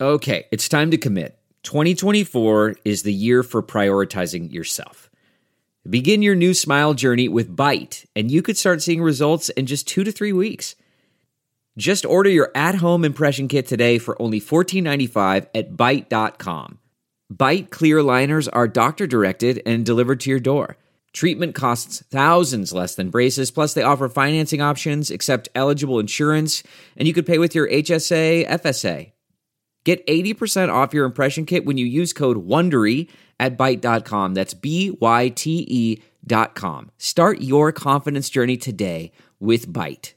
Okay, it's time to commit. 2024 is the year for prioritizing yourself. Begin your new smile journey with Byte, and you could start seeing results in just 2 to 3 weeks. Just order your at-home impression kit today for only $14.95 at Byte.com. Byte clear liners are doctor-directed and delivered to your door. Treatment costs thousands less than braces, plus they offer financing options, accept eligible insurance, and you could pay with your HSA, FSA. Get 80% off your impression kit when you use code WONDERY at Byte.com. That's BYTE.com. Start your confidence journey today with Byte.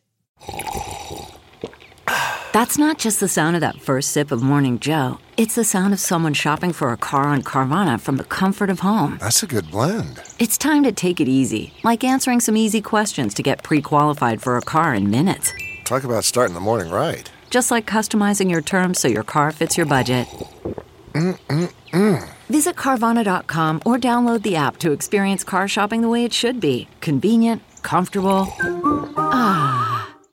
That's not just the sound of that first sip of Morning Joe. It's the sound of someone shopping for a car on Carvana from the comfort of home. That's a good blend. It's time to take it easy, like answering some easy questions to get pre-qualified for a car in minutes. Talk about starting the morning right. Just like customizing your terms so your car fits your budget. Visit Carvana.com or download the app to experience car shopping the way it should be. Convenient, comfortable. Ah.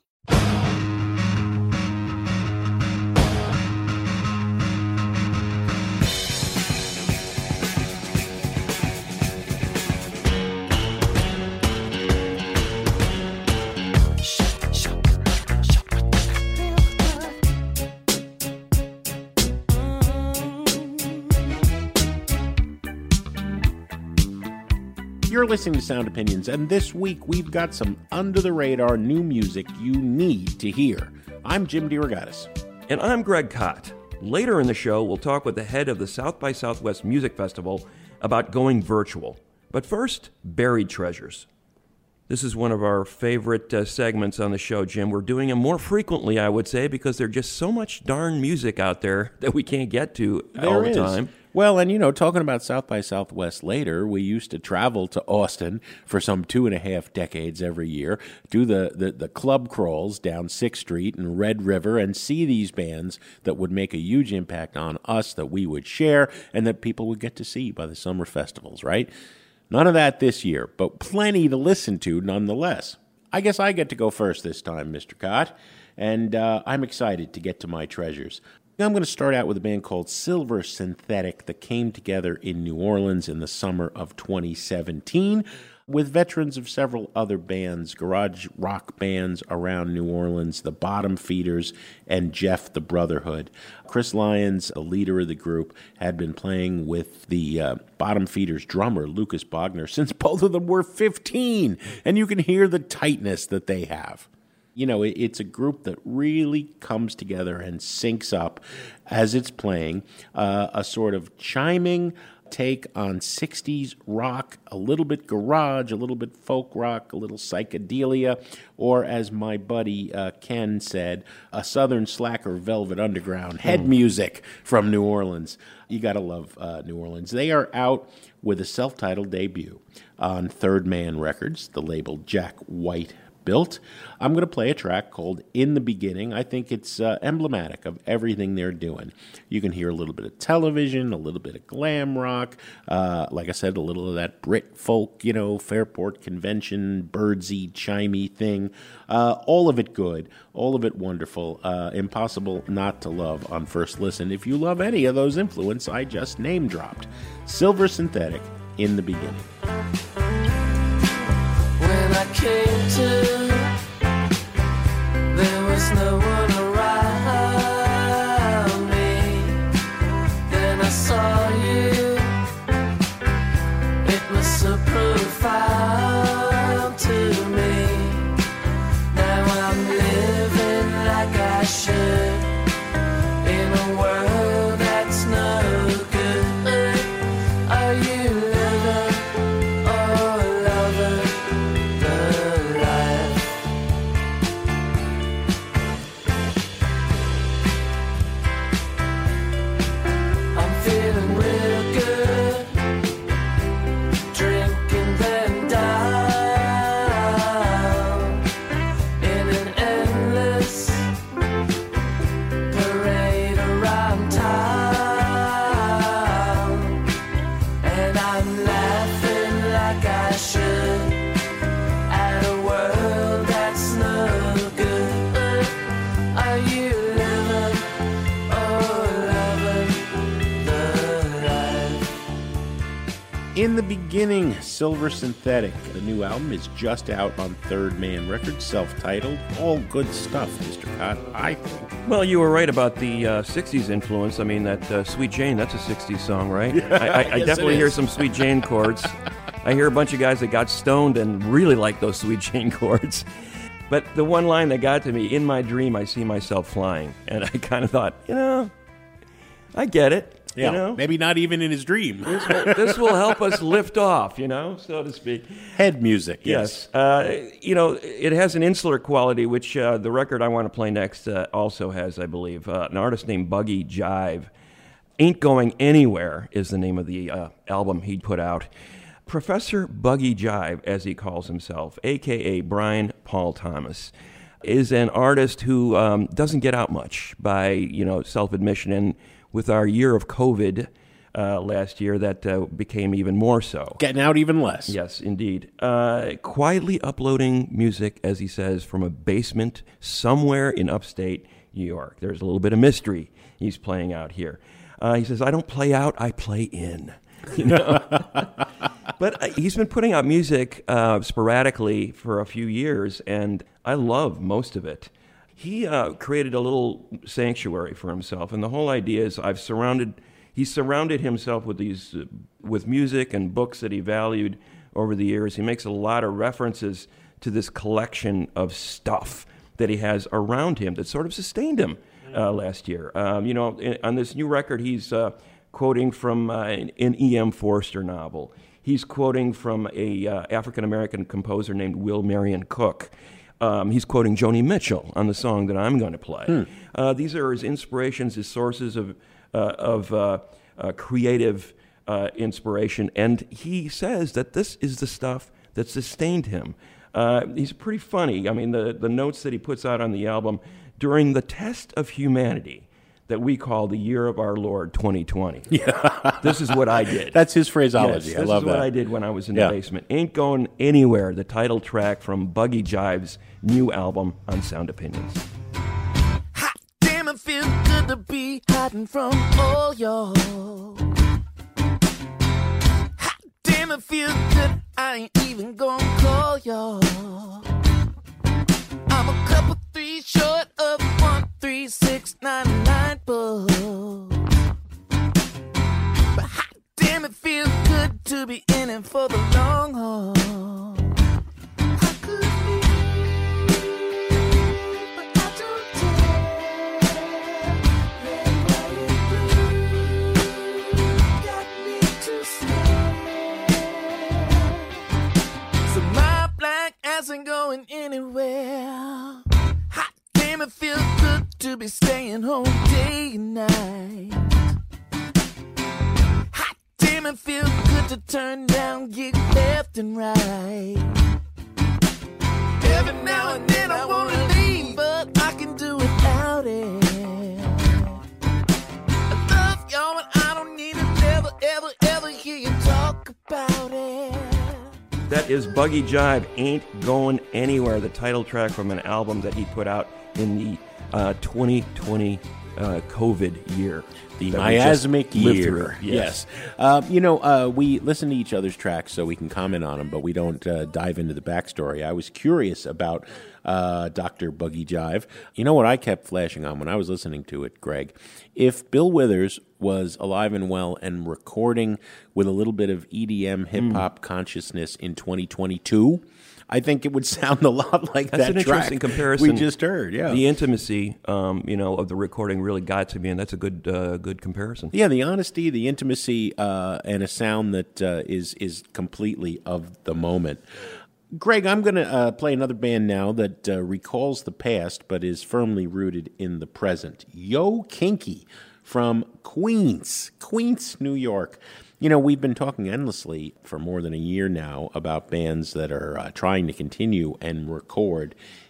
You're listening to Sound Opinions, and this week we've got some under-the-radar new music you need to hear. I'm Jim DeRogatis. And I'm Greg Kot. Later in the show, we'll talk with the head of the South by Southwest Music Festival about going virtual. But first, Buried Treasures. This is one of our favorite segments on the show, Jim. We're doing them more frequently, I would say, because there's just so much darn music out there that we can't get to all the time. Well, and talking about South by Southwest later, we used to travel to Austin for some 2.5 decades every year, do the club crawls down 6th Street and Red River and see these bands that would make a huge impact on us, that we would share, and that people would get to see by the summer festivals, right? None of that this year, but plenty to listen to nonetheless. I guess I get to go first this time, Mr. Kot, and I'm excited to get to my treasures. I'm going to start out with a band called Silver Synthetic that came together in New Orleans in the summer of 2017 with veterans of several other bands, garage rock bands around New Orleans, the Bottom Feeders and Jeff the Brotherhood. Chris Lyons, a leader of the group, had been playing with the Bottom Feeders drummer, Lucas Bogner, since both of them were 15, and you can hear the tightness that they have. It's a group that really comes together and syncs up as it's playing, a sort of chiming take on 60s rock, a little bit garage, a little bit folk rock, a little psychedelia, or as my buddy Ken said, a Southern Slacker Velvet Underground head music from New Orleans. You got to love New Orleans. They are out with a self-titled debut on Third Man Records, the label Jack White built. I'm going to play a track called In the Beginning. I think it's emblematic of everything they're doing. You can hear a little bit of television, a little bit of glam rock, like I said, a little of that Brit folk, Fairport Convention, birdsy, chimey thing. All of it good, all of it wonderful, impossible not to love on first listen if you love any of those influences I just name-dropped. Silver Synthetic, In the Beginning. When I came to, there was no one around me. Then I saw you, it was so profound to me. Now I'm living like I should, in a world that's no good. Are you living or loving the life In the Beginning, Silver Synthetic. The new album is just out on Third Man Records, self-titled. All good stuff, Mr. Cott, I think. Well, you were right about the 60s influence. I mean, that Sweet Jane, that's a 60s song, right? I Yes, definitely it hear is. some Sweet Jane chords. I hear a bunch of guys that got stoned and really like those Sweet Jane chords. But the one line that got to me, in my dream, I see myself flying. And I kind of thought, I get it. Yeah, maybe not even in his dream. This will help us lift off, so to speak. Head music, yes. It has an insular quality, which the record I want to play next also has, I believe. An artist named Buggy Jive. Ain't Going Anywhere is the name of the album he put out. Professor Buggy Jive, as he calls himself, a.k.a. Brian Paul Thomas, is an artist who doesn't get out much by, self-admission. And with our year of COVID last year, that became even more so. Getting out even less. Yes, indeed. Quietly uploading music, as he says, from a basement somewhere in upstate New York. There's a little bit of mystery he's playing out here. He says, I don't play out, I play in. But he's been putting out music sporadically for a few years, and I love most of it. He created a little sanctuary for himself, and the whole idea is he surrounded himself with with music and books that he valued over the years. He makes a lot of references to this collection of stuff that he has around him that sort of sustained him last year. On this new record, he's quoting from an E.M. Forster novel. He's quoting from a African-American composer named Will Marion Cook. He's quoting Joni Mitchell on the song that I'm going to play. These are his inspirations, his sources of creative inspiration, and he says that this is the stuff that sustained him. He's pretty funny. I mean, the notes that he puts out on the album, during the test of humanity that we call the year of our Lord 2020. Yeah. This is what I did. That's his phraseology. Yes, I love that. This is what I did when I was in the basement. Ain't Going Anywhere, the title track from Buggy Jive's new album on Sound Opinions. Hot damn, it feels good to be hiding from all y'all. Hot damn, it feels good, I ain't even gonna call y'all. I'm a couple three short of 13699 bucks. But hot damn, it feels good to be in it for the long haul. How could be, but I don't care. Got me too scared. So my black ass ain't going anywhere. Hot damn, it feels good to be staying home day and night. Hot damn, it feels good to turn down gigs left and right. Every now and then I wanna leave, but I can do without it. I love y'all and I don't need to never, ever, ever hear you talk about it. That is Buggy Jive, Ain't Going Anywhere, the title track from an album that he put out in the 2020 COVID year. The that we just miasmic lived year. through. Yes. We listen to each other's tracks so we can comment on them, but we don't dive into the backstory. I was curious about Dr. Buggy Jive. You know what I kept flashing on when I was listening to it, Greg? If Bill Withers was alive and well and recording with a little bit of EDM hip-hop consciousness in 2022, I think it would sound a lot like That's that an track interesting comparison. we just heard. Yeah, The intimacy, of the recording really got to me, and that's a good comparison. yeah, the honesty, the intimacy, and a sound that is completely of the moment. Greg, I'm going to play another band now that recalls the past but is firmly rooted in the present. Yo Kinky from Queens, New York. You know, we've been talking endlessly for more than a year now about bands that are trying to continue and record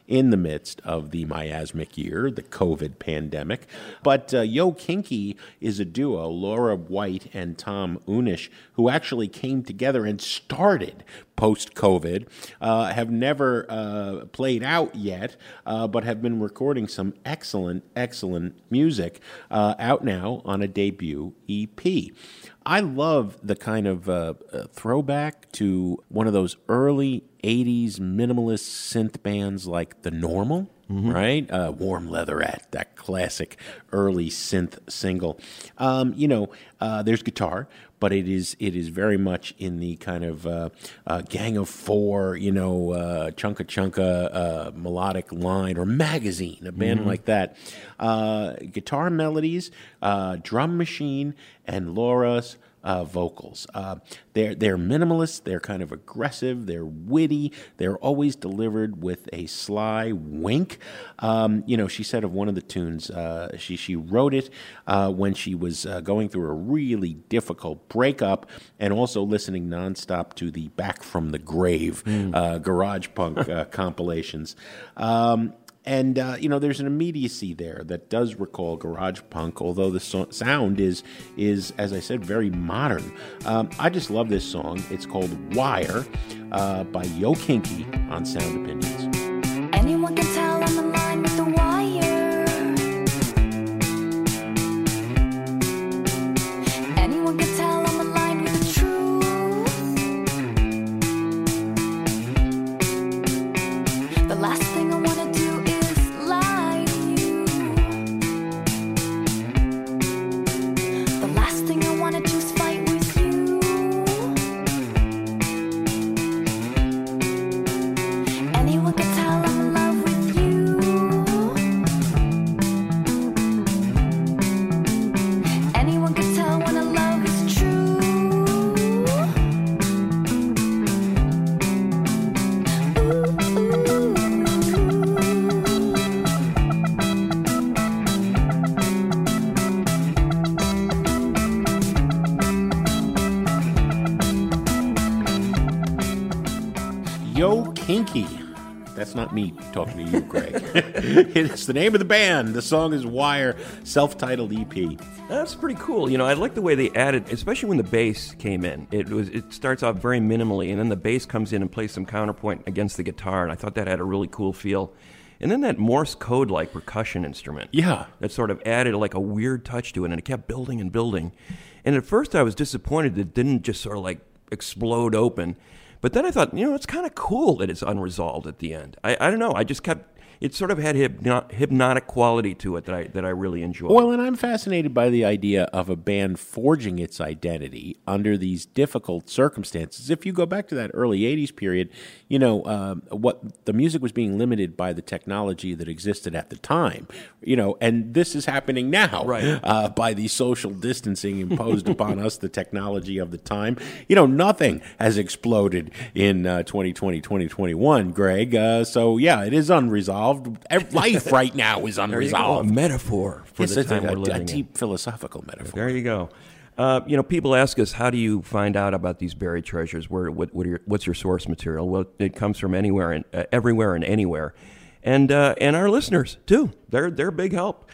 in the midst of the miasmic year, the COVID pandemic. But Yo Kinky is a duo, Laura White and Tom Unish, who actually came together and started post-COVID, have never played out yet, but have been recording some excellent music out now on a debut EP. I love the kind of throwback to one of those early 80s minimalist synth bands like The Normal, right? Warm Leatherette, that classic early synth single. There's guitar, but it is very much in the kind of Gang of Four, Chunka Chunka melodic line, or Magazine, a band like that. Guitar melodies, drum machine, and Laura's vocals. They're minimalist, they're kind of aggressive, they're witty, they're always delivered with a sly wink. She said of one of the tunes, she wrote it when she was going through a really difficult breakup and also listening nonstop to the Back from the Grave garage punk compilations. And there's an immediacy there that does recall garage punk, although the sound is, as I said, very modern. I just love this song. It's called Wire by Yo Kinky on Sound Opinions. Anyone can tell I'm in line with the wire. Anyone can tell I'm in line with the truth. The last thing I want to do is lie to you. The last thing I want to do is fight with you. Anyone can tell I'm in love with you. Anyone can tell when a love is true. Yo Kinky. That's not me talking to you, Greg. It's the name of the band. The song is Wire, self-titled EP. That's pretty cool. I like the way they added, especially when the bass came in. It starts off very minimally, and then the bass comes in and plays some counterpoint against the guitar, and I thought that had a really cool feel. And then that Morse code-like percussion instrument. Yeah. That sort of added like a weird touch to it, and it kept building and building. And at first I was disappointed that it didn't just sort of like explode open. But then I thought, it's kind of cool that it's unresolved at the end. I don't know. I just kept... It sort of had hypnotic quality to it that I really enjoyed. Well, and I'm fascinated by the idea of a band forging its identity under these difficult circumstances. If you go back to that early 80s period, what the music was being limited by the technology that existed at the time, and this is happening now, right? By the social distancing imposed upon us, the technology of the time. Nothing has exploded in 2020, 2021, Greg. So, yeah, it is unresolved. Life right now is unresolved. A metaphor for the time we're living in. A deep philosophical metaphor. There you go. People ask us, how do you find out about these buried treasures? What's your source material? Well, it comes from everywhere and anywhere, and our listeners too. They're a big help.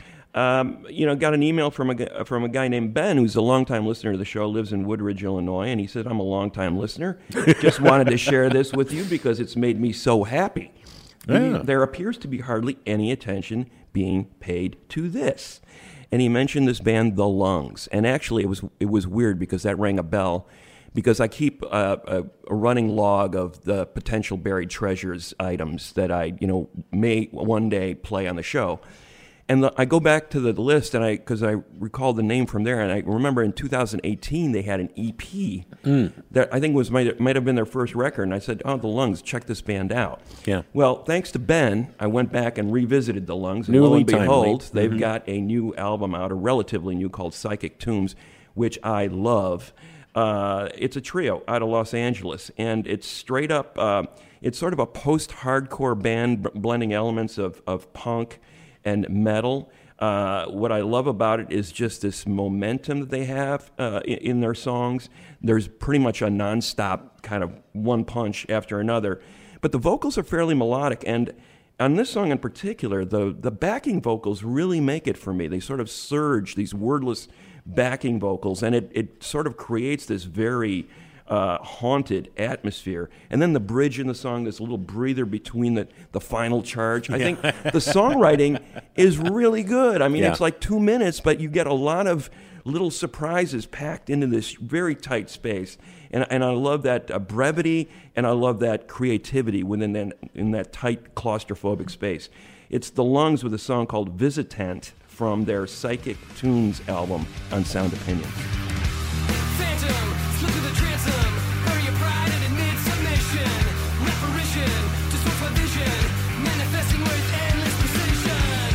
Got an email from a guy named Ben, who's a longtime listener to the show, lives in Woodridge, Illinois, and he said, "I'm a longtime listener. Just wanted to share this with you because it's made me so happy." Yeah. There appears to be hardly any attention being paid to this. And he mentioned this band, The Lungs. And actually, it was weird because that rang a bell, because I keep a running log of the potential buried treasures items that I may one day play on the show. And I go back to the list, and because I recall the name from there, and I remember in 2018 they had an EP that I think might have been their first record, and I said, "Oh, The Lungs, check this band out." Yeah. Well, thanks to Ben, I went back and revisited The Lungs, and Newly lo and behold, timely. they've got a new album out, a relatively new, called Psychic Tombs, which I love. It's a trio out of Los Angeles, and it's straight up. It's sort of a post-hardcore band blending elements of punk and metal. What I love about it is just this momentum that they have in their songs. There's pretty much a nonstop kind of one punch after another. But the vocals are fairly melodic, and on this song in particular, the backing vocals really make it for me. They sort of surge, these wordless backing vocals, and it sort of creates this very haunted atmosphere. And then the bridge in the song, this little breather between the final charge. I think the songwriting is really good. I mean, it's like 2 minutes, but you get a lot of little surprises packed into this very tight space. And I love that brevity, and I love that creativity in that tight claustrophobic space. It's the Lungs with a song called Visitant from their Psychic Tunes album on Sound Opinions. Phantom, slip to the transom, bury your pride and admit submission. Reparition, distort my vision, manifesting with endless precision.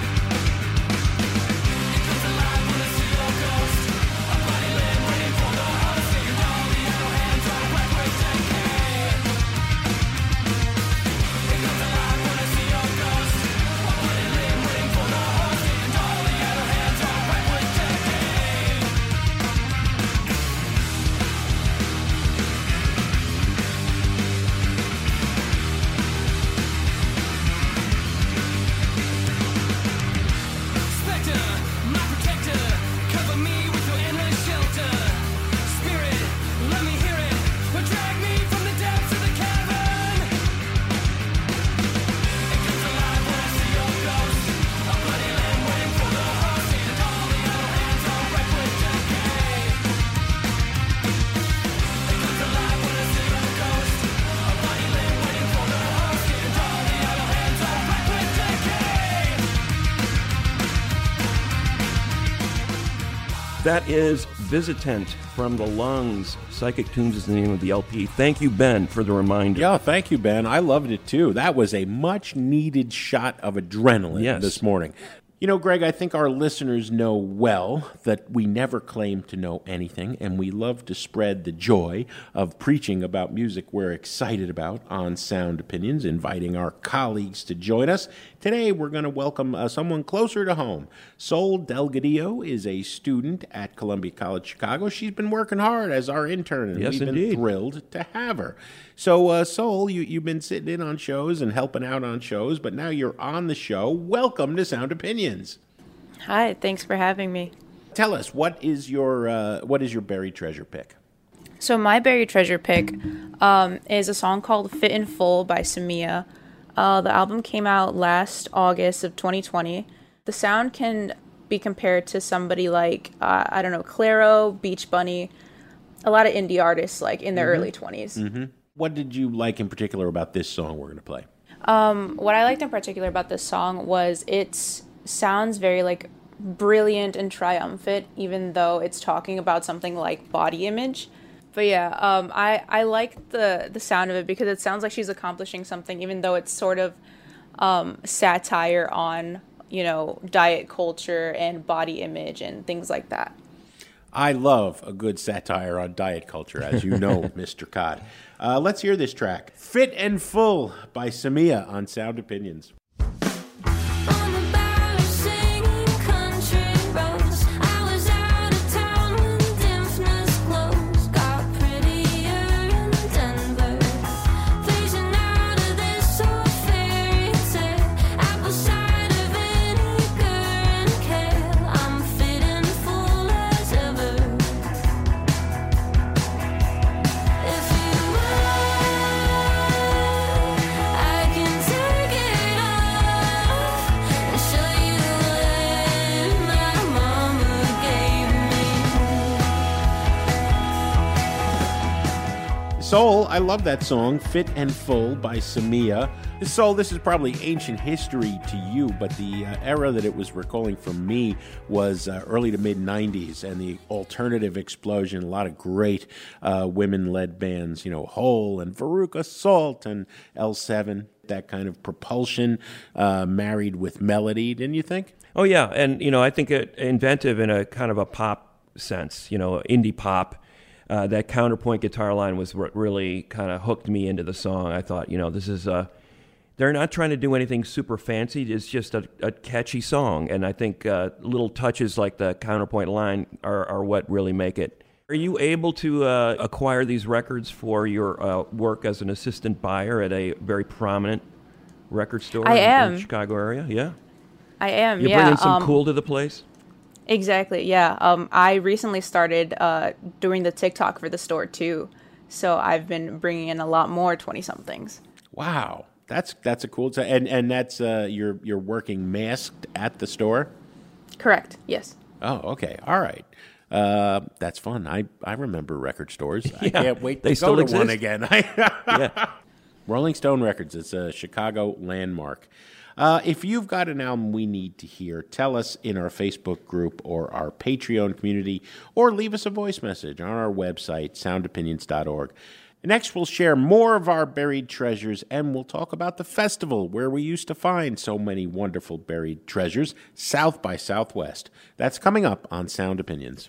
It comes alive when I see your ghost, a body limb waiting for the host, and all the idle hands are wet with decay. It comes alive when I see your ghost, a body limb waiting for the host, and all the idle hands are wet with decay. Spectre, my protector, cover me with your endless shelter. Spirit, let me hear it, or drag me from the depths of the cavern. It comes alive when I see your ghost, a bloody limb waiting for the host, and all the idle hands are wrecked with decay. It comes alive when I see your ghost, a bloody limb waiting for the host, and all the idle hands are wrecked with decay. That is Visitant from the Lungs. Psychic Tunes is the name of the LP. Thank you, Ben, for the reminder. Yeah, thank you, Ben. I loved it, too. That was a much-needed shot of adrenaline this morning. You know, Greg, I think our listeners know well that we never claim to know anything, and we love to spread the joy of preaching about music we're excited about on Sound Opinions, inviting our colleagues to join us. Today, we're going to welcome someone closer to home. Sol Delgadillo is a student at Columbia College Chicago. She's been working hard as our intern, and we've been thrilled to have her. So, Sol, you've been sitting in on shows and helping out on shows, but now you're on the show. Welcome to Sound Opinions. Hi, thanks for having me. Tell us, what is your buried treasure pick? So my buried treasure pick is a song called Fit in Full by Samia. The album came out last August of 2020. The sound can be compared to somebody like, Clairo, Beach Bunny, a lot of indie artists like in their early 20s. Mm-hmm. What did you like in particular about this song we're going to play? What I liked in particular about this song was it sounds very like brilliant and triumphant, even though it's talking about something like body image. But yeah, I like the sound of it because it sounds like she's accomplishing something, even though it's sort of satire on, diet culture and body image and things like that. I love a good satire on diet culture, as you know, Mr. Cott. Let's hear this track, Fit and Full by Samia on Sound Opinions. Sol, I love that song, Fit and Full by Samia. Sol, this is probably ancient history to you, but the era that it was recalling for me was early to mid-'90s and the alternative explosion. A lot of great women-led bands, Hole and Veruca Salt and L7, that kind of propulsion married with melody, didn't you think? Oh, yeah, and, I think it inventive in a kind of a pop sense, indie pop. That counterpoint guitar line was what really kind of hooked me into the song. I thought, this is they're not trying to do anything super fancy. It's just a catchy song. And I think little touches like the counterpoint line are what really make it. Are you able to acquire these records for your work as an assistant buyer at a very prominent record store I in am. the Chicago area? Yeah? I am, You're yeah. bringing some cool to the place? Exactly, yeah. I recently started doing the TikTok for the store too, so I've been bringing in a lot more 20-somethings. Wow, that's a cool. And that's you're working masked at the store. Correct. Yes. Oh, okay, all right. That's fun. I remember record stores. I can't wait to They go still to exist? one again. Yeah. Rolling Stone Records. It's a Chicago landmark. If you've got an album we need to hear, tell us in our Facebook group or our Patreon community, or leave us a voice message on our website, soundopinions.org. Next, we'll share more of our buried treasures, and we'll talk about the festival where we used to find so many wonderful buried treasures, South by Southwest. That's coming up on Sound Opinions.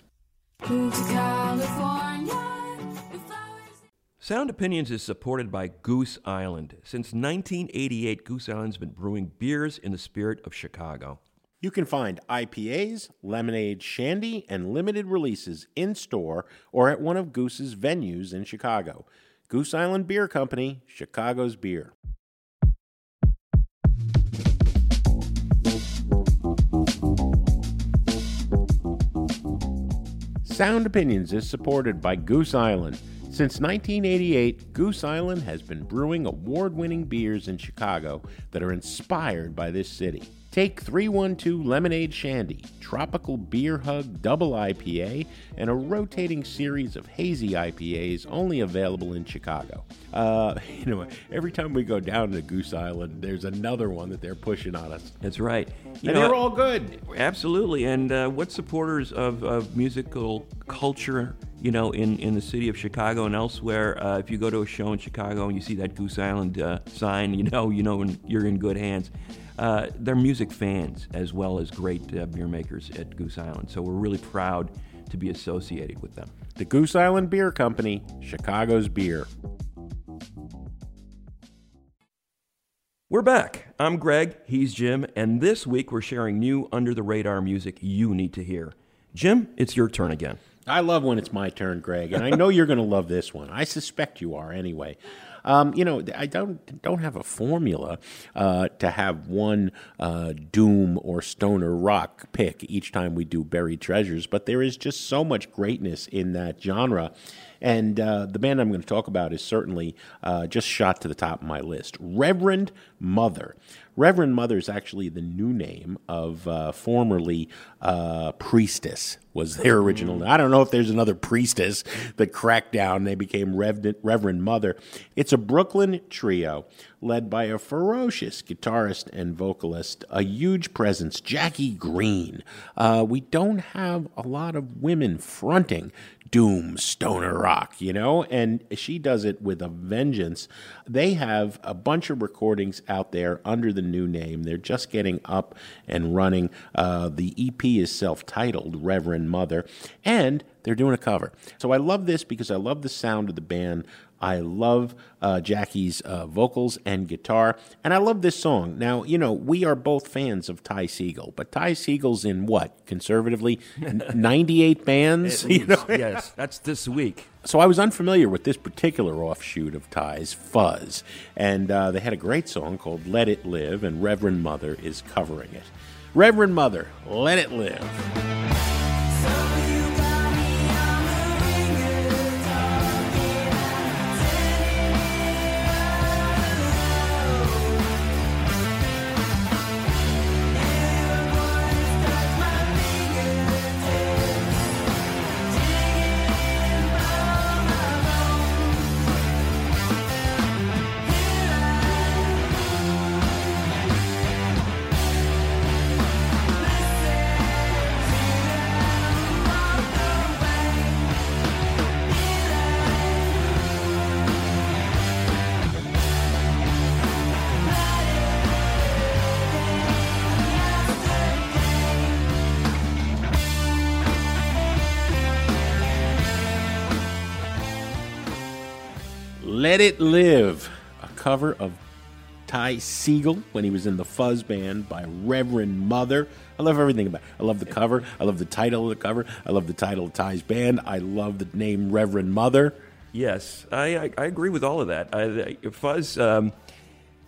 Sound Opinions is supported by Goose Island. Since 1988, Goose Island's been brewing beers in the spirit of Chicago. You can find IPAs, lemonade, shandy, and limited releases in-store or at one of Goose's venues in Chicago. Goose Island Beer Company, Chicago's beer. Sound Opinions is supported by Goose Island. Since 1988, Goose Island has been brewing award-winning beers in Chicago that are inspired by this city. Take 312 Lemonade Shandy, Tropical Beer Hug Double IPA, and a rotating series of hazy IPAs only available in Chicago. Every time we go down to Goose Island, there's another one that they're pushing on us. That's right. And they're all good. Absolutely. And what supporters of musical culture, in the city of Chicago and elsewhere, if you go to a show in Chicago and you see that Goose Island sign, when you're in good hands. They're music fans as well as great beer makers at Goose Island. So we're really proud to be associated with them. The Goose Island Beer Company, Chicago's beer. We're back. I'm Greg, he's Jim, and this week we're sharing new under-the-radar music you need to hear. Jim, it's your turn again. I love when it's my turn, Greg, and I know you're going to love this one. I suspect you are anyway. I don't have a formula to have one doom or stoner rock pick each time we do Buried Treasures, but there is just so much greatness in that genre. And the band I'm going to talk about is certainly just shot to the top of my list. Reverend Mother. Reverend Mother is actually the new name of formerly Priestess was their original name. I don't know if there's another Priestess that cracked down. They became Reverend Mother. It's a Brooklyn trio led by a ferocious guitarist and vocalist, a huge presence, Jackie Green. We don't have a lot of women fronting doom stoner rock, and she does it with a vengeance. They have a bunch of recordings out there under the new name. They're just getting up and running. The EP is self-titled Reverend Mother, and they're doing a cover. So I love this because I love the sound of the band. I love Jackie's vocals and guitar, and I love this song. Now, we are both fans of Ty Segall, but Ty Segall's in what, conservatively, 98 bands? Yes, that's this week. So I was unfamiliar with this particular offshoot of Ty's, Fuzz, and they had a great song called Let It Live, and Reverend Mother is covering it. Reverend Mother, Let It Live. Let It Live, a cover of Ty Segall when he was in the Fuzz Band by Reverend Mother. I love everything about it. I love the cover. I love the title of the cover. I love the title of Ty's band. I love the name Reverend Mother. Yes, I agree with all of that. Fuzz,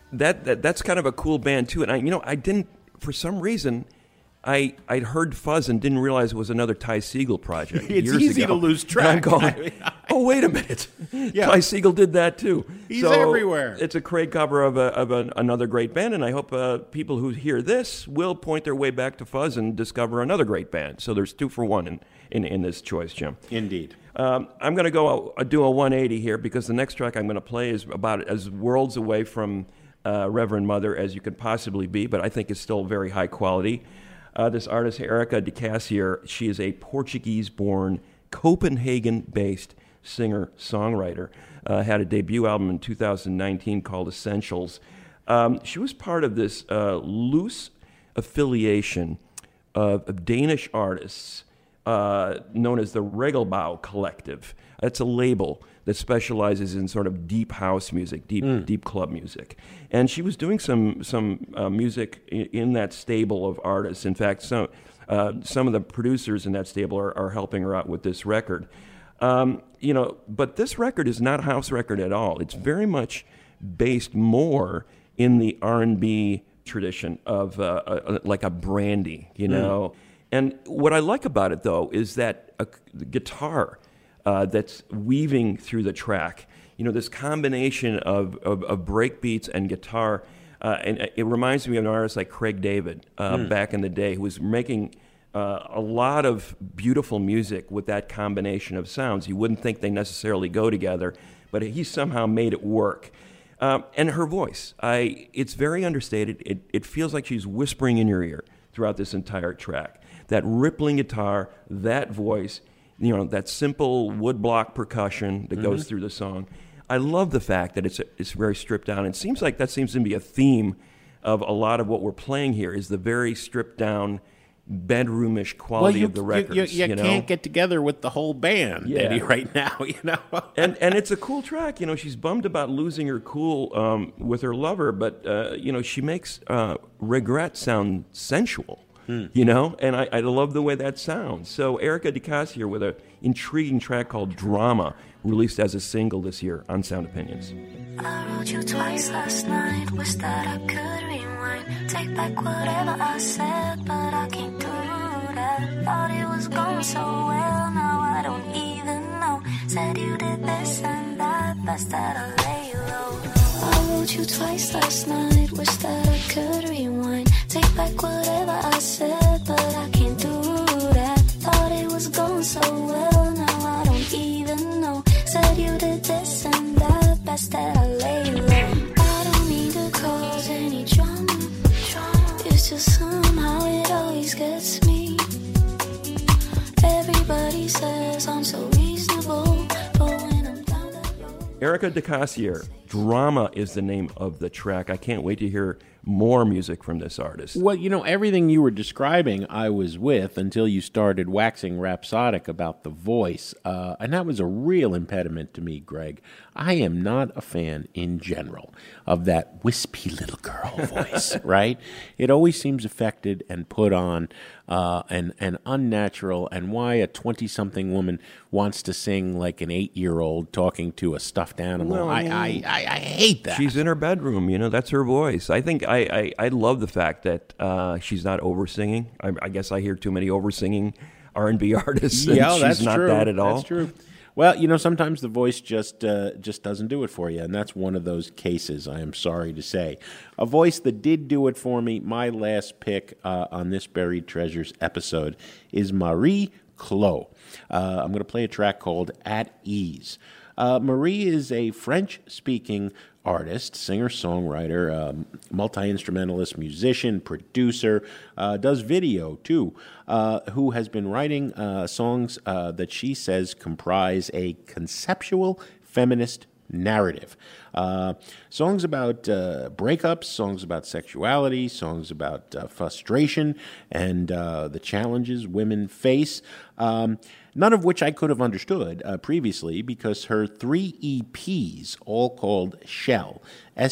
that's kind of a cool band too. And I didn't, for some reason, I'd heard Fuzz and didn't realize it was another Ty Segall project. It's years easy ago. to lose And track. I'm going, oh, wait a minute. Ty Segall did that too. He's everywhere. It's a great cover of another great band, and I hope people who hear this will point their way back to Fuzz and discover another great band. So there's 2 for 1 in this choice, Jim. Indeed. I'm going to go do a 180 here because the next track I'm going to play is about as worlds away from Reverend Mother as you could possibly be, but I think it's still very high quality. This artist, Erica de Cassier, she is a Portuguese-born, Copenhagen-based singer-songwriter. Had a debut album in 2019 called Essentials. She was part of this loose affiliation of Danish artists known as the Regelbau Collective. It's a label that specializes in sort of deep house music, deep club music. And she was doing some music in that stable of artists. In fact, some of the producers in that stable are helping her out with this record. But this record is not a house record at all. It's very much based more in the R&B tradition of like a Brandy, And what I like about it, though, is that the guitar that's weaving through the track, this combination of break beats and guitar, and it reminds me of an artist like Craig David back in the day who was making a lot of beautiful music with that combination of sounds. You wouldn't think they necessarily go together, but he somehow made it work. And her voice, it's very understated. It feels like she's whispering in your ear throughout this entire track. That rippling guitar, that voice, that simple woodblock percussion that goes through the song. I love the fact that it's very stripped down. It seems like that seems to be a theme of a lot of what we're playing here is the very stripped down, bedroomish quality of the records. You can't get together with the whole band, Eddie, right now. and it's a cool track. She's bummed about losing her cool with her lover, but she makes regret sound sensual. And I love the way that sounds. So Erica de Cassier with an intriguing track called Drama, released as a single this year on Sound Opinions. I wrote you twice last night, wish that I could rewind, take back whatever I said, but I can't do that. Thought it was going so well, now I don't even know. Said you did this and that, best that I lay low. I wrote you twice last night, wish that I could rewind, take back whatever I said, but I can't do that. Thought it was going so well, now I don't even know. Said you did this and that, best that I lay low. I don't need to cause any drama. It's just somehow it always gets me. Everybody says I'm so reasonable, but when I'm down that road. Erica de Cassier, Drama is the name of the track. I can't wait to hear more music from this artist. Well, everything you were describing I was with until you started waxing rhapsodic about the voice. And that was a real impediment to me, Greg. I am not a fan in general of that wispy little girl voice, right? It always seems affected and put on and unnatural, and why a 20-something woman wants to sing like an 8-year-old talking to a stuffed animal. Well, I hate that. She's in her bedroom, that's her voice. I think I love the fact that she's not over-singing. I guess I hear too many over-singing R&B artists, and she's not that at all. That's true. Well, sometimes the voice just doesn't do it for you, and that's one of those cases, I am sorry to say. A voice that did do it for me, my last pick on this Buried Treasures episode, is Marie Clot. I'm going to play a track called At Ease. Marie is a French-speaking artist, singer-songwriter, multi-instrumentalist, musician, producer, does video too, who has been writing songs that she says comprise a conceptual feminist narrative. Songs about breakups, songs about sexuality, songs about frustration and the challenges women face. None of which I could have understood previously, because her 3 EPs, all called Shell,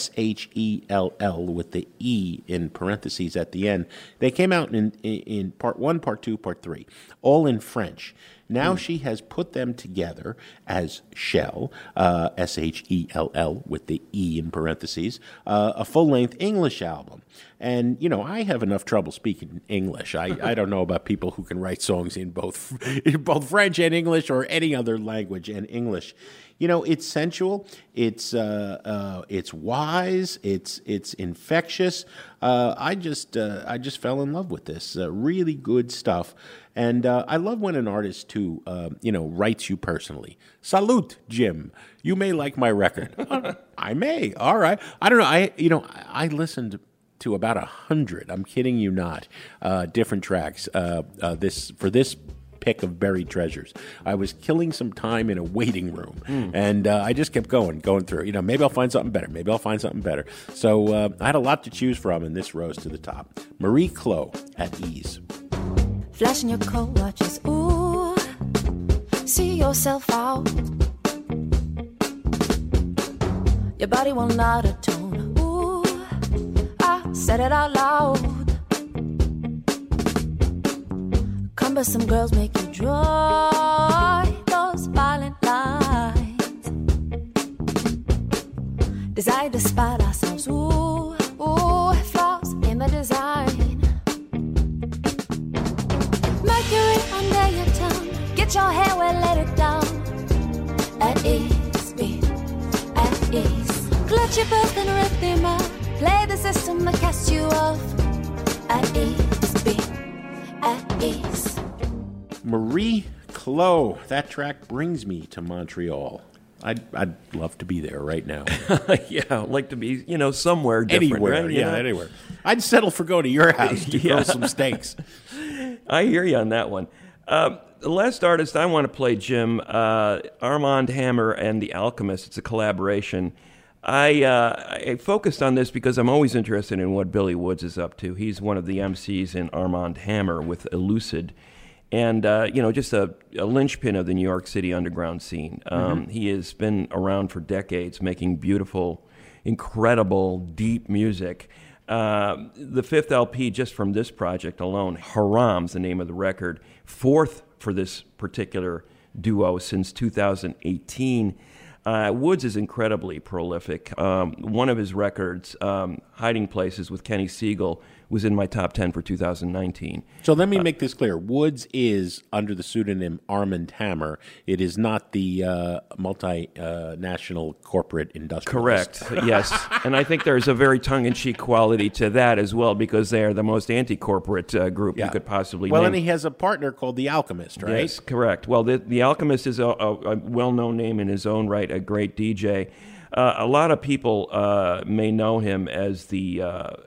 Shell with the E in parentheses at the end, they came out in part 1, part 2, part 3, all in French. Now she has put them together as Shell, Shell, with the E in parentheses, a full-length English album. And, you know, I have enough trouble speaking English. I don't know about people who can write songs in both French and English or any other language and English. You know, it's sensual, it's wise, it's infectious. I just fell in love with this. Really good stuff. And I love when an artist, too, writes you personally. Salute, Jim. You may like my record. I may. All right. I don't know. I listened to about 100. I'm kidding you not. Different tracks. For this pick of Buried Treasures, I was killing some time in a waiting room, and I just kept going through. You know, maybe I'll find something better. So I had a lot to choose from, and this rose to the top. Marie Clow, At Ease. Flashing your coat watches, ooh, see yourself out. Your body will not atone, ooh, I said it out loud. Cumbersome girls make you draw those violent lines. Desire to spot ourselves, ooh, ooh, flaws in the design. Mercury under your tongue, get your hair wet, let it down. At ease, be at ease. Clutch your pearls and rip them out. Play the system that casts you off. At ease, be at ease. Marie Clow. That track brings me to Montreal. I'd love to be there right now. Yeah, I'd like to be, somewhere different. Anywhere, right? Anywhere. I'd settle for going to your house to grill some steaks. I hear you on that one. The last artist I want to play, Jim, Armand Hammer and The Alchemist. It's a collaboration. I focused on this because I'm always interested in what Billy Woods is up to. He's one of the MCs in Armand Hammer with Elucid. And, just a linchpin of the New York City underground scene. He has been around for decades making beautiful, incredible, deep music. The fifth LP just from this project alone, Haram's the name of the record, fourth for this particular duo since 2018. Woods is incredibly prolific. One of his records, Hiding Places with Kenny Siegel, was in my top 10 for 2019. So let me make this clear. Woods is under the pseudonym Armand Hammer. It is not the multinational corporate industrialist. Correct, yes. And I think there's a very tongue-in-cheek quality to that as well, because they are the most anti-corporate group you could possibly name. And he has a partner called The Alchemist, right? Yes, correct. Well, the Alchemist is a well-known name in his own right, a great DJ. A lot of people may know him as the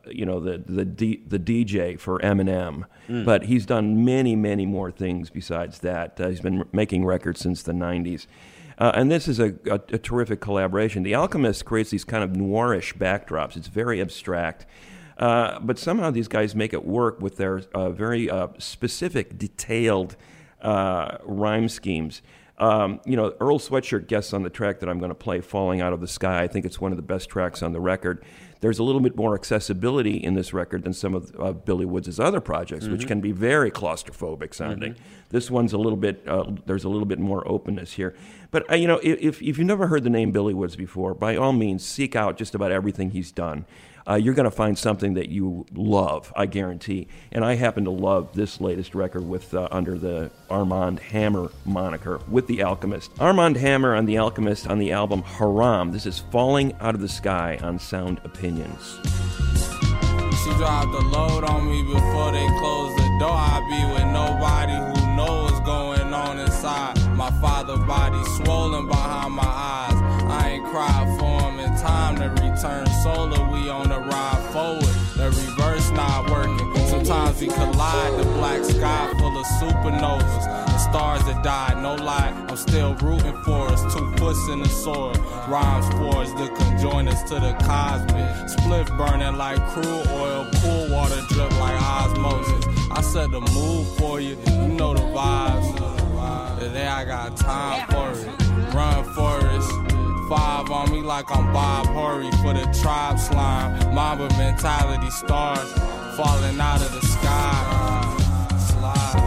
DJ for Eminem, but he's done many, many more things besides that. He's been making records since the 90s. And this is a terrific collaboration. The Alchemist creates these kind of noirish backdrops. It's very abstract. But somehow these guys make it work with their very specific, detailed rhyme schemes. Earl Sweatshirt guests on the track that I'm going to play, Falling Out of the Sky. I think it's one of the best tracks on the record. There's a little bit more accessibility in this record than some of Billy Woods' other projects, which can be very claustrophobic sounding. This one's a little bit, there's a little bit more openness here. But, if you've never heard the name Billy Woods before, by all means, seek out just about everything he's done. You're going to find something that you love, I guarantee. And I happen to love this latest record with under the Armand Hammer moniker with The Alchemist. Armand Hammer on The Alchemist on the album Haram. This is Falling Out of the Sky on Sound Opinions. She dropped the load on me before they closed the door. I be with nobody who knows what's going on inside. My father's body swollen behind my eyes. I ain't cried for him in time to return solar. We on the ride forward, the reverse not working. Sometimes we collide, the black sky full of supernovas and stars that died. No lie, I'm still rooting for us. 2 puss in the soil, rhymes for us to conjoin us to the cosmic. Spliff burning like crude oil, pool water drip like osmosis. I set the mood for you, you know the vibes. Today I got time for it, run Forrest. 5 on me like I'm Bob Hurry for the tribe slime. Mamba mentality stars falling out of the sky. Slide.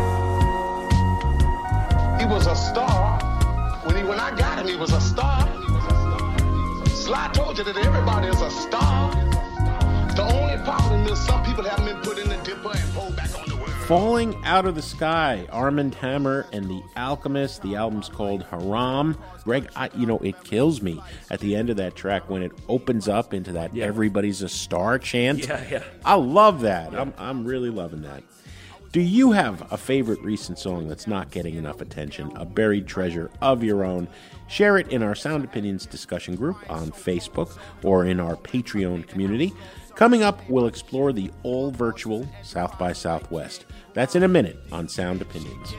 He was a star. When I got him, he was a star. Sly told you that everybody is a star. The only problem is some people haven't been put in the dipper and pulled back on the world. Falling Out of the Sky, Armand Hammer and the Alchemist. The album's called Haram. Greg, it kills me at the end of that track when it opens up into that everybody's a star chant. Yeah. I love that. I'm really loving that. Do you have a favorite recent song that's not getting enough attention, a buried treasure of your own? Share it in our Sound Opinions discussion group on Facebook or in our Patreon community. Coming up, we'll explore the all-virtual South by Southwest. That's in a minute on Sound Opinions.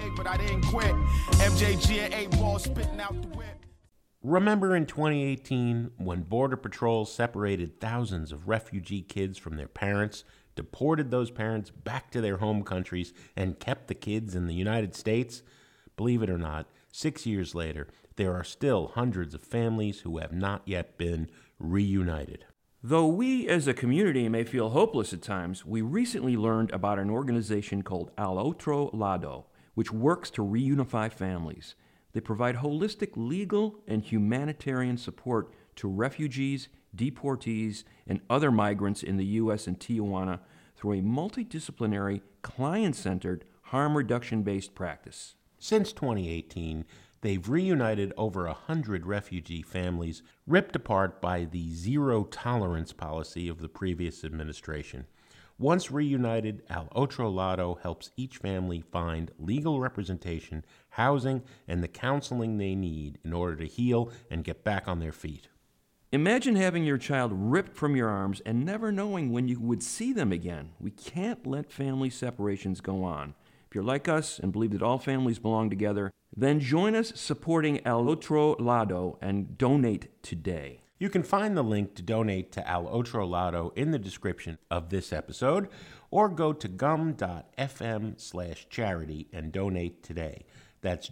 Remember in 2018 when Border Patrol separated thousands of refugee kids from their parents, deported those parents back to their home countries, and kept the kids in the United States? Believe it or not, 6 years later, there are still hundreds of families who have not yet been reunited. Though we as a community may feel hopeless at times, we recently learned about an organization called Al Otro Lado, which works to reunify families. They provide holistic legal and humanitarian support to refugees, deportees, and other migrants in the U.S. and Tijuana through a multidisciplinary, client-centered, harm reduction-based practice. Since 2018, they've reunited over 100 refugee families ripped apart by the zero-tolerance policy of the previous administration. Once reunited, Al Otro Lado helps each family find legal representation, housing, and the counseling they need in order to heal and get back on their feet. Imagine having your child ripped from your arms and never knowing when you would see them again. We can't let family separations go on. If you're like us and believe that all families belong together, then join us supporting Al Otro Lado and donate today. You can find the link to donate to Al Otro Lado in the description of this episode, or go to gum.fm/charity and donate today. That's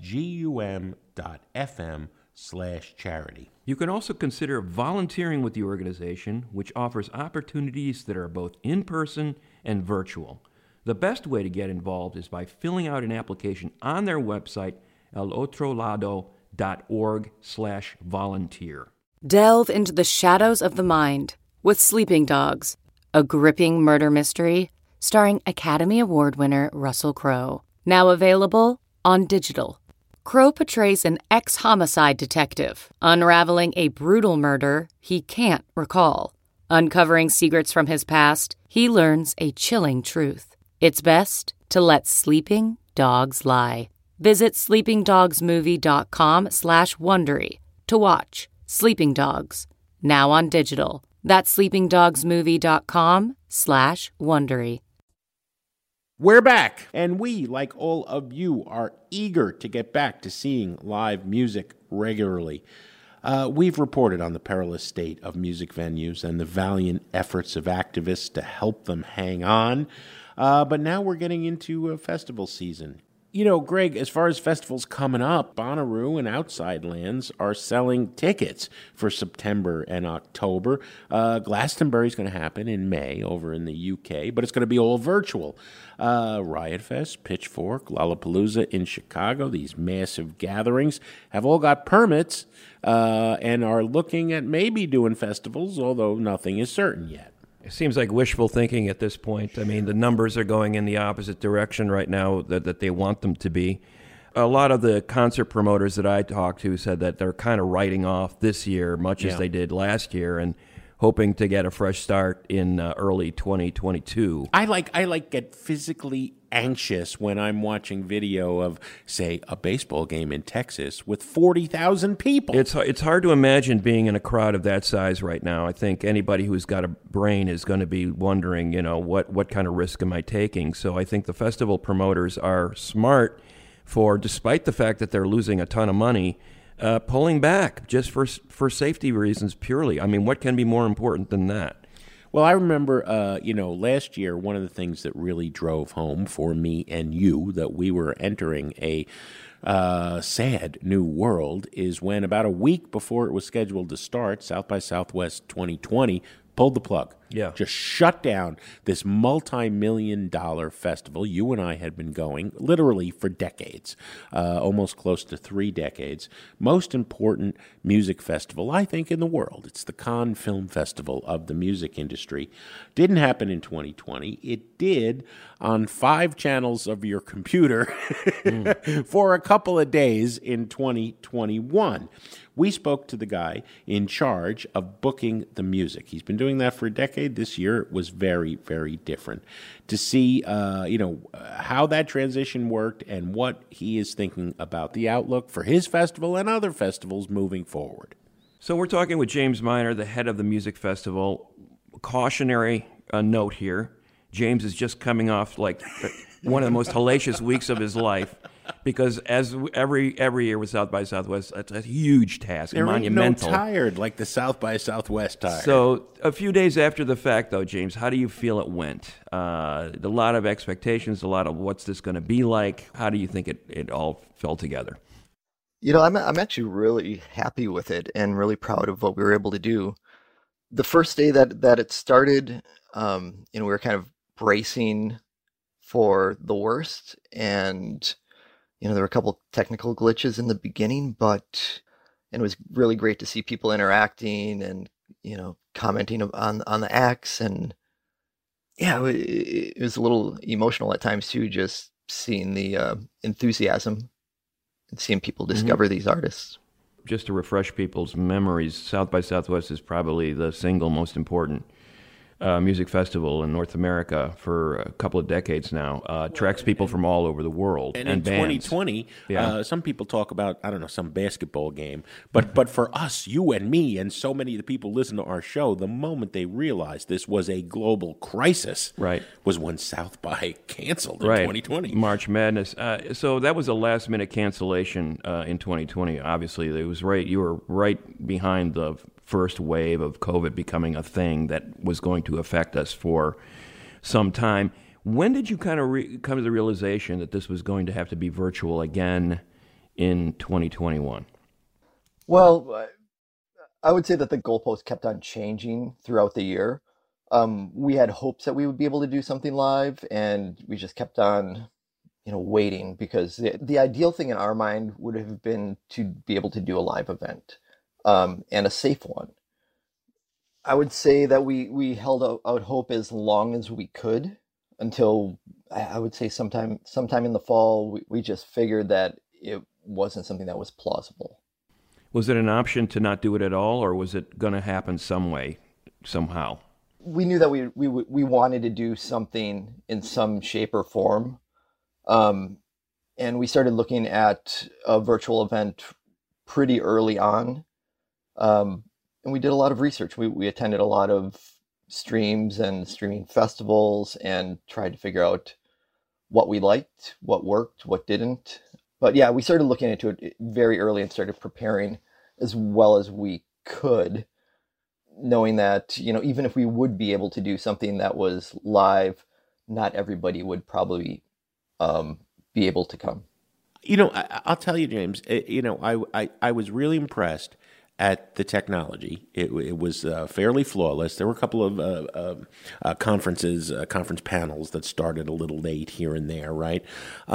gum.fm/charity. You can also consider volunteering with the organization, which offers opportunities that are both in-person and virtual. The best way to get involved is by filling out an application on their website, alotrolado.org/volunteer. Delve into the shadows of the mind with Sleeping Dogs, a gripping murder mystery starring Academy Award winner Russell Crowe. Now available on digital. Crowe portrays an ex-homicide detective unraveling a brutal murder he can't recall. Uncovering secrets from his past, he learns a chilling truth. It's best to let sleeping dogs lie. Visit sleepingdogsmovie.com/Wondery to watch Sleeping Dogs, now on digital. That's sleepingdogsmovie.com/Wondery. We're back, and we, like all of you, are eager to get back to seeing live music regularly. We've reported on the perilous state of music venues and the valiant efforts of activists to help them hang on, but now we're getting into festival season. You know, Greg, as far as festivals coming up, Bonnaroo and Outside Lands are selling tickets for September and October. Glastonbury's going to happen in May over in the UK, but it's going to be all virtual. Riot Fest, Pitchfork, Lollapalooza in Chicago, these massive gatherings have all got permits and are looking at maybe doing festivals, although nothing is certain yet. It seems like wishful thinking at this point. I mean, the numbers are going in the opposite direction right now that they want them to be. A lot of the concert promoters that I talked to said that they're kind of writing off this year, much as they did last year, and hoping to get a fresh start in early 2022. I get physically anxious when I'm watching video of, say, a baseball game in Texas with 40,000 people. It's hard to imagine being in a crowd of that size right now. I think anybody who's got a brain is going to be wondering, what kind of risk am I taking? So I think the festival promoters are smart despite the fact that they're losing a ton of money, pulling back just for safety reasons purely. I mean, what can be more important than that? Well, I remember, last year, one of the things that really drove home for me and you that we were entering a sad new world is when about a week before it was scheduled to start, South by Southwest 2020 pulled the plug. Yeah. Just shut down this multi-million-dollar festival. You and I had been going literally for decades, almost close to 3 decades. Most important music festival, I think, in the world. It's the Cannes Film Festival of the music industry. Didn't happen in 2020. It did on 5 channels of your computer for a couple of days in 2021. We spoke to the guy in charge of booking the music. He's been doing that for a decade. This year it was very, very different. To see, how that transition worked and what he is thinking about the outlook for his festival and other festivals moving forward. So we're talking with James Miner, the head of the music festival. Cautionary note here. James is just coming off like one of the most hellacious weeks of his life. Because as every year with South by Southwest, it's a huge task, monumental. No tired like the South by Southwest tired. So a few days after the fact, though, James, how do you feel it went? A lot of expectations, a lot of what's this going to be like. How do you think it all fell together? I'm actually really happy with it and really proud of what we were able to do. The first day that it started, we were kind of bracing for the worst, and there were a couple technical glitches in the beginning, but it was really great to see people interacting and, commenting on the acts. And yeah, it was a little emotional at times too, just seeing the enthusiasm and seeing people discover these artists. Just to refresh people's memories, South by Southwest is probably the single most important music festival in North America for a couple of decades now. Attracts people from all over the world. And in bands. 2020, some people talk about, some basketball game. But for us, you and me, and so many of the people listen to our show, the moment they realized this was a global crisis was when South by canceled in 2020. March Madness. So that was a last-minute cancellation in 2020. Obviously, you were right behind the first wave of COVID becoming a thing that was going to affect us for some time. When did you kind of come to the realization that this was going to have to be virtual again in 2021? Well, I would say that the goalposts kept on changing throughout the year. We had hopes that we would be able to do something live, and we just kept on, waiting, because the ideal thing in our mind would have been to be able to do a live event. And a safe one. I would say that we held out hope as long as we could until I would say sometime in the fall. We just figured that it wasn't something that was plausible. Was it an option to not do it at all, or was it going to happen some way, somehow? We knew that we wanted to do something in some shape or form, and we started looking at a virtual event pretty early on. And we did a lot of research. We attended a lot of streams and streaming festivals and tried to figure out what we liked, what worked, what didn't. But yeah, we started looking into it very early and started preparing as well as we could, knowing that, even if we would be able to do something that was live, not everybody would probably be able to come. I'll tell you, James, I was really impressed at the technology. It was fairly flawless. There were a couple of conference panels that started a little late here and there, right?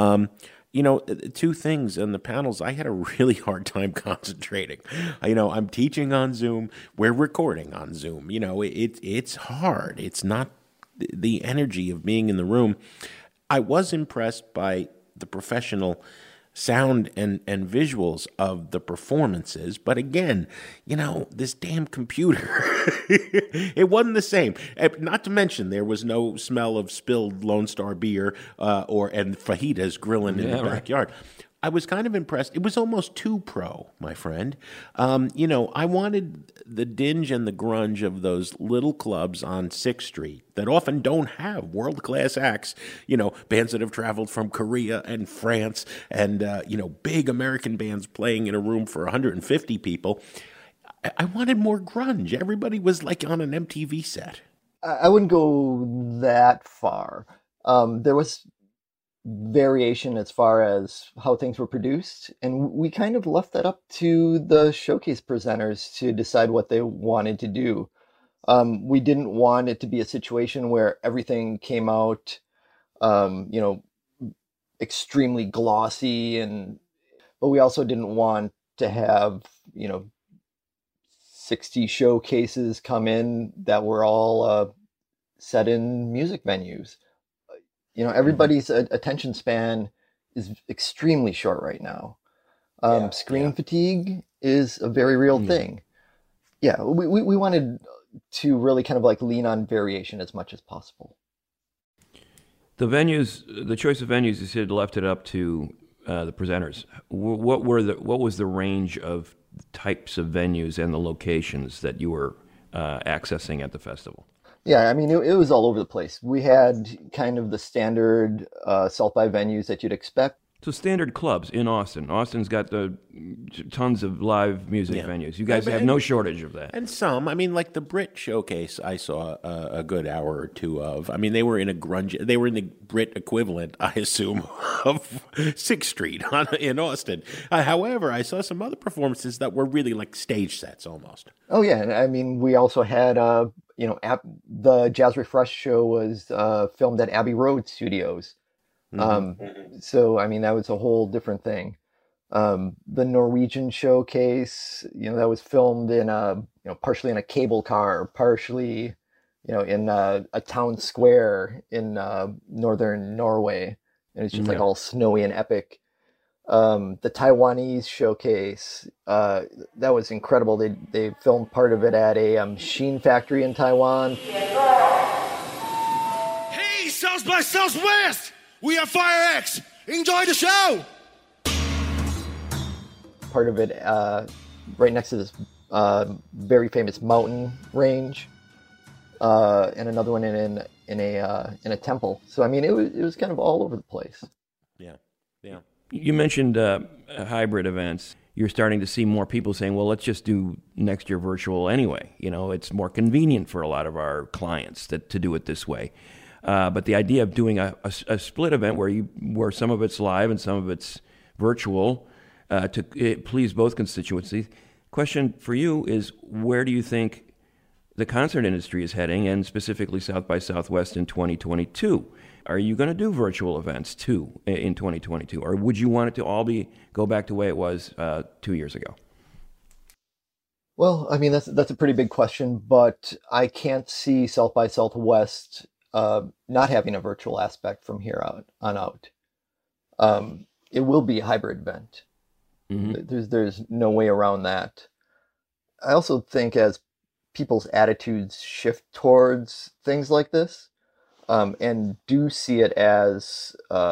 Two things in the panels, I had a really hard time concentrating. I'm teaching on Zoom. We're recording on Zoom. It's hard. It's not the energy of being in the room. I was impressed by the professional sound and visuals of the performances. But again, this damn computer, it wasn't the same. Not to mention, there was no smell of spilled Lone Star beer and fajitas grilling in the backyard. I was kind of impressed. It was almost too pro, my friend. I wanted the dinge and the grunge of those little clubs on 6th Street that often don't have world-class acts, bands that have traveled from Korea and France and, big American bands playing in a room for 150 people. I wanted more grunge. Everybody was like on an MTV set. I wouldn't go that far. There was variation as far as how things were produced, and we kind of left that up to the showcase presenters to decide what they wanted to do. We didn't want it to be a situation where everything came out, extremely glossy, but we also didn't want to have, 60 showcases come in that were all set in music venues. Everybody's attention span is extremely short right now. Screen fatigue is a very real thing. Yeah, we wanted to really kind of like lean on variation as much as possible. The choice of venues, you said left it up to the presenters. What was the range of types of venues and the locations that you were accessing at the festival? Yeah, I mean, it was all over the place. We had kind of the standard South by venues that you'd expect. So standard clubs in Austin. Austin's got the tons of live music venues. You guys have no shortage of that. And some, I mean, like the Brit Showcase, I saw a good hour or two of. I mean, they were in the Brit equivalent, I assume, of 6th Street in Austin. However, I saw some other performances that were really like stage sets almost. Oh yeah, and I mean, we also had the Jazz Refresh show was filmed at Abbey Road Studios. So, I mean, that was a whole different thing. The Norwegian Showcase, that was filmed in partially in a cable car, partially, in a town square in northern Norway. And it's just like all snowy and epic. The Taiwanese Showcase, that was incredible. They filmed part of it at a machine factory in Taiwan. Hey, South by Southwest! We are Fire X. Enjoy the show. Part of it right next to this very famous mountain range, and another one in a temple. So I mean, it was kind of all over the place. Yeah. You mentioned hybrid events. You're starting to see more people saying, "Well, let's just do next year virtual anyway." It's more convenient for a lot of our clients to do it this way. But the idea of doing a split event where some of it's live and some of it's virtual to please both constituencies. Question for you is, where do you think the concert industry is heading, and specifically South by Southwest in 2022? Are you going to do virtual events too in 2022, or would you want it to all go back to the way it was 2 years ago? Well, I mean, that's a pretty big question, but I can't see South by Southwest not having a virtual aspect from here on out. It will be a hybrid event. Mm-hmm. There's no way around that. I also think as people's attitudes shift towards things like this, and do see it as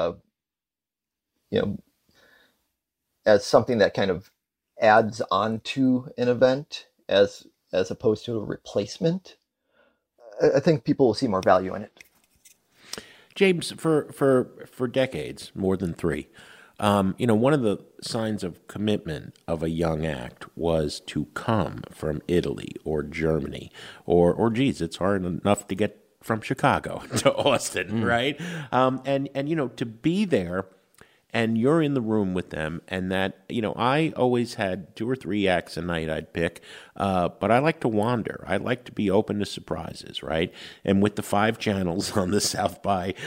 as something that kind of adds on to an event as opposed to a replacement, I think people will see more value in it. James, for decades, more than 3, one of the signs of commitment of a young act was to come from Italy or Germany or geez, it's hard enough to get from Chicago to Austin, right? And to be there and you're in the room with them, and that, I always had 2 or 3 acts a night I'd pick, but I like to wander. I like to be open to surprises, right? And with the 5 channels on the South by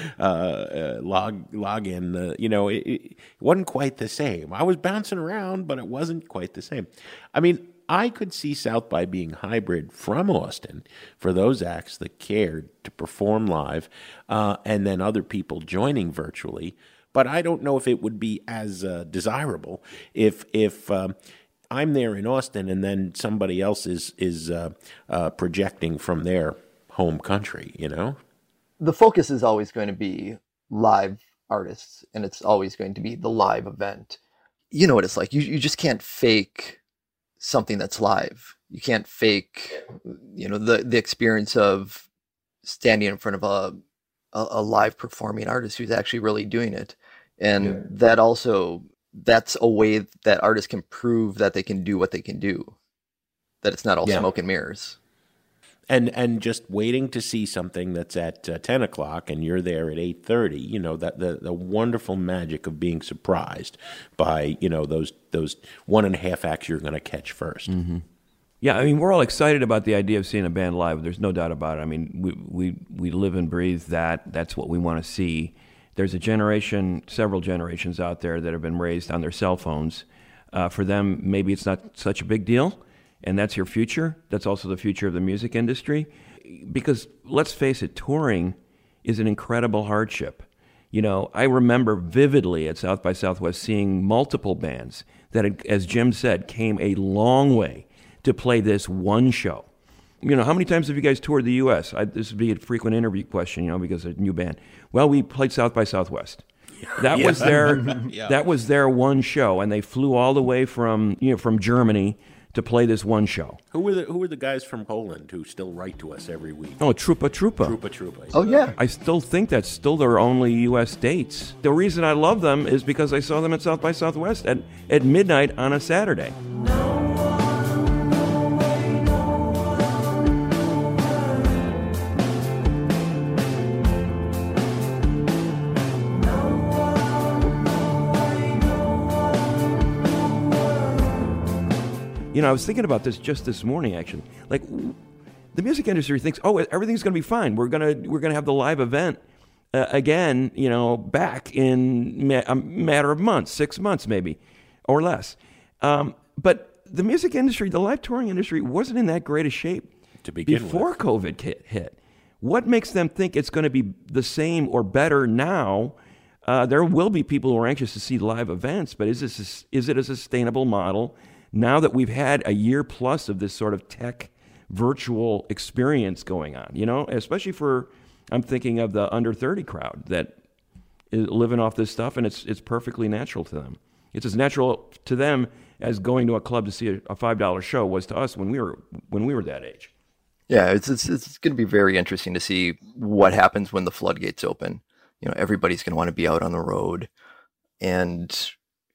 login, it wasn't quite the same. I was bouncing around, but it wasn't quite the same. I mean, I could see South by being hybrid from Austin for those acts that cared to perform live, and then other people joining virtually. But I don't know if it would be as desirable if I'm there in Austin and then somebody else is projecting from their home country, The focus is always going to be live artists, and it's always going to be the live event. You know what it's like. You just can't fake something that's live. You can't fake, the experience of standing in front of a live performing artist who's actually really doing it. And that's a way that artists can prove that they can do what they can do, that it's not all smoke and mirrors. And just waiting to see something that's at 10 o'clock and you're there at 8:30, that the wonderful magic of being surprised by, those 1.5 acts you're going to catch first. Mm-hmm. Yeah, I mean, we're all excited about the idea of seeing a band live. There's no doubt about it. I mean, we live and breathe that. That's what we want to see. There's a generation, several generations out there that have been raised on their cell phones. For them, maybe it's not such a big deal, and that's your future. That's also the future of the music industry. Because let's face it, touring is an incredible hardship. You know, I remember vividly at South by Southwest seeing multiple bands that, had, as Jim said, came a long way to play this one show. You know, how many times have you guys toured the U.S.? This would be a frequent interview question, you know, because of a new band. Well, we played South by Southwest. That was their that was their one show, and they flew all the way from Germany to play this one show. Who were the guys from Poland who still write to us every week? Oh, Trupa Trupa. Trupa Trupa. Oh, yeah. I still think that's still their only U.S. dates. The reason I love them is because I saw them at South by Southwest at midnight on a Saturday. You know, I was thinking about this just this morning, actually. Like, the music industry thinks, oh, everything's going to be fine. We're gonna have the live event again, you know, back in a matter of months, 6 months maybe, or less. But the music industry, the live touring industry, wasn't in that great a shape to begin before with. COVID hit. What makes them think it's going to be the same or better now? There will be people who are anxious to see live events, but is it a sustainable model? Now that we've had a year plus of this sort of tech virtual experience going on, you know, especially I'm thinking of the under 30 crowd that is living off this stuff, and it's perfectly natural to them. It's as natural to them as going to a club to see a $5 show was to us when we were that age. Yeah, it's going to be very interesting to see what happens when the floodgates open. You know, everybody's going to want to be out on the road, and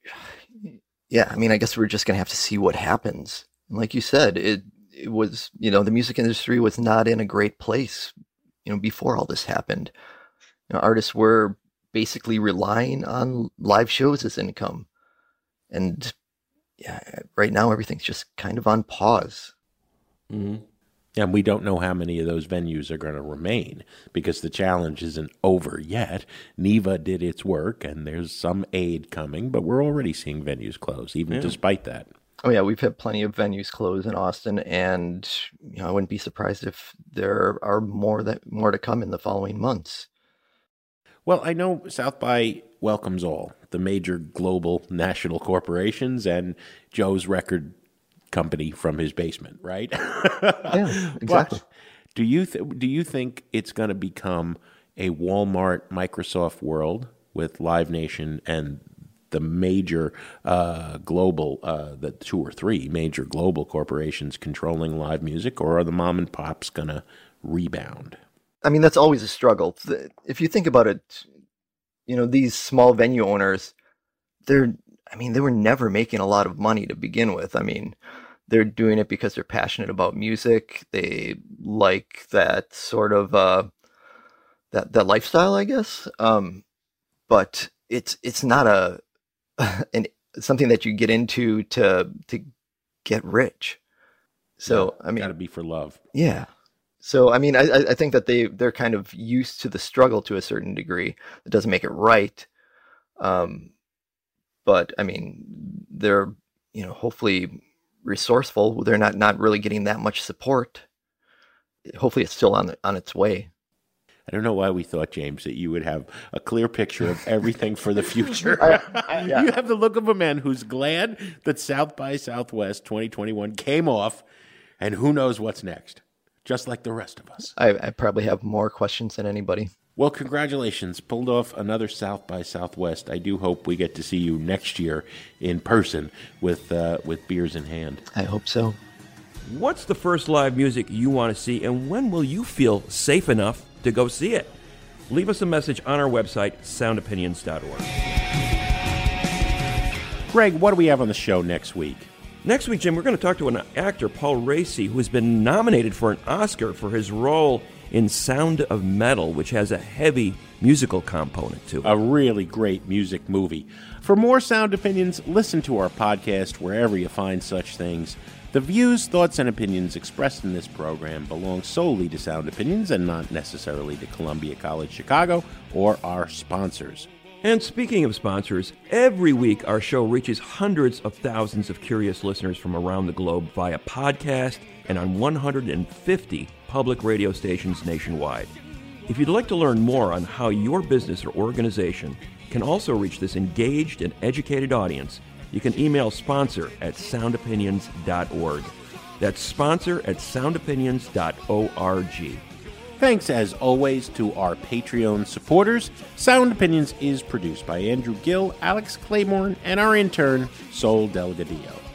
yeah, I mean, I guess we're just going to have to see what happens. And like you said, it was, you know, the music industry was not in a great place, you know, before all this happened. You know, artists were basically relying on live shows as income. And yeah, right now everything's just kind of on pause. Mm-hmm. And we don't know how many of those venues are going to remain because the challenge isn't over yet. NEVA did its work, and there's some aid coming, but we're already seeing venues close, even despite that. Oh, yeah, we've had plenty of venues close in Austin, and you know, I wouldn't be surprised if there are more to come in the following months. Well, I know South by welcomes all, the major global national corporations and Joe's record company from his basement, right? Yeah, exactly. But do you think it's going to become a Walmart, Microsoft world with Live Nation and the major global, the 2 or 3 major global corporations controlling live music, or are the mom and pops going to rebound? I mean, that's always a struggle. If you think about it, you know, these small venue owners, they were never making a lot of money to begin with. I mean, they're doing it because they're passionate about music. They like that sort of that lifestyle, I guess. But it's not something that you get into to get rich. So I mean, got to be for love. Yeah. So I mean, I think that they're kind of used to the struggle to a certain degree. It doesn't make it right. But I mean, they're, you know, hopefully resourceful. They're not really getting that much support. Hopefully it's still on its way. I don't know why we thought, James, that you would have a clear picture of everything for the future. Yeah. You have the look of a man who's glad that South by Southwest 2021 came off, and who knows what's next, just like the rest of us. I probably have more questions than anybody. Well, congratulations. Pulled off another South by Southwest. I do hope we get to see you next year in person with beers in hand. I hope so. What's the first live music you want to see, and when will you feel safe enough to go see it? Leave us a message on our website, soundopinions.org. Greg, what do we have on the show next week? Next week, Jim, we're going to talk to an actor, Paul Raci, who has been nominated for an Oscar for his role in Sound of Metal, which has a heavy musical component to it. A really great music movie. For more Sound Opinions, listen to our podcast wherever you find such things. The views, thoughts, and opinions expressed in this program belong solely to Sound Opinions and not necessarily to Columbia College Chicago or our sponsors. And speaking of sponsors, every week our show reaches hundreds of thousands of curious listeners from around the globe via podcast and on 150 public radio stations nationwide. If you'd like to learn more on how your business or organization can also reach this engaged and educated audience, you can email sponsor@soundopinions.org. That's sponsor@soundopinions.org. Thanks, as always, to our Patreon supporters. Sound Opinions is produced by Andrew Gill, Alex Claiborne, and our intern, Sol Delgadillo.